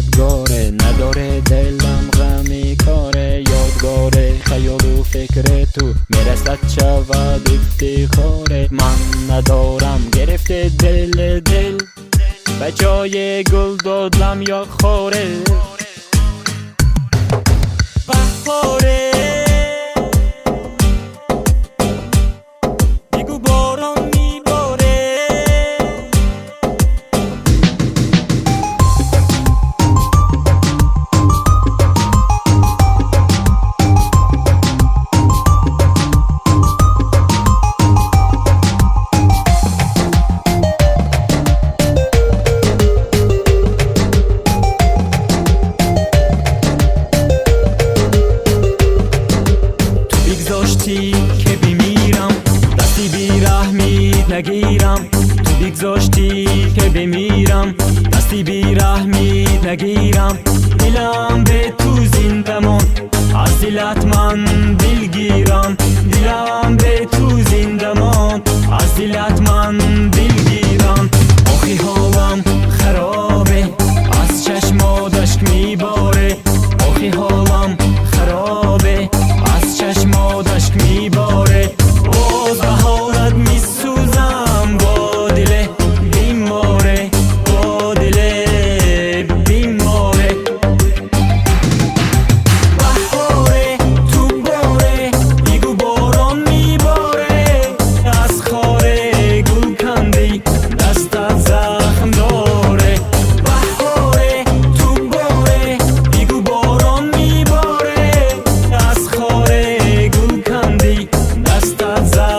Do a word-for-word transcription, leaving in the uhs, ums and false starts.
یادگاره، نداره دلم غمی کاره. یادگاره خیال و فکر تو میرسد شود افتخاره. من ندارم گرفته دل دل به جای گل دادم یا خاره. بهاره بگو باران میباره. که بمیرم دستی بیرحمیت نگیرم. تو بگذاشتی که بمیرم دستی بیرحمیت نگیرم. دلم به تو زنده ماند از دلت من دلگیرم. دلم به تو زنده ماند از دلت من دلگیرم. آخی حالم خرابه از چشمات اشک میباره. آخی حالم خرابه از چشمات اشک میباره. باز به حالت میسوزم با دل بیماره. با دل بیماره. بهاره تو باره بگو باران میباره. از خاره گل کندی دستت زخم داره. بهاره تو باره بگو باران میباره. از خاره گل کندی دستت زخم